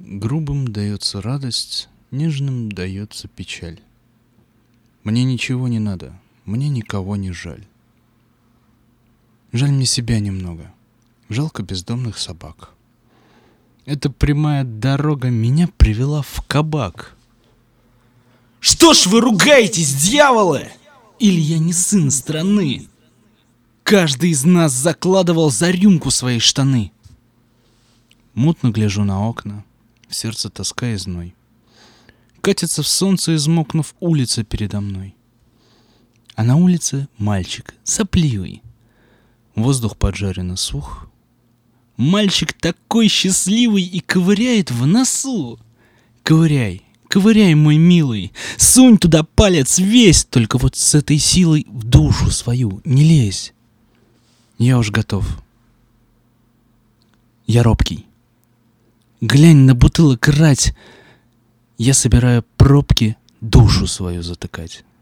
Грубым дается радость, нежным дается печаль. Мне ничего не надо, мне никого не жаль. Жаль мне себя немного, жалко бездомных собак. Эта прямая дорога меня привела в кабак. Что ж вы ругаетесь, дьяволы? Или я не сын страны? Каждый из нас закладывал за рюмку свои штаны. Мутно гляжу на окна, в сердце тоска и зной. Катится в солнце, измокнув, улица передо мной. А на улице мальчик сопливый. Воздух поджаренно сух. Мальчик такой счастливый и ковыряет в носу. Ковыряй, ковыряй, мой милый, сунь туда палец весь, только вот с этой силой в душу свою не лезь. Я уж готов. Я робкий. Глянь на бутылок рать. Я собираю пробки душу свою затыкать.